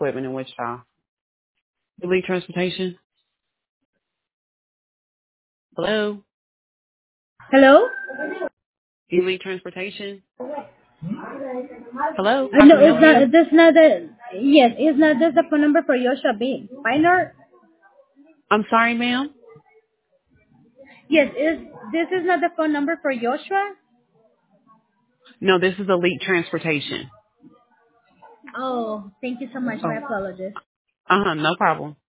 equipment in Wichita. Elite Transportation. Hello. Hello? Elite Transportation. Hello. How No, can I help it's not. you? That's not the. Yes, it's not. That's the phone number for Joshua B. Minor. I'm sorry, ma'am. Yes, is this is not the phone number for Joshua? No, this is Elite Transportation. Oh, thank you so much. Oh. My apologies. No problem.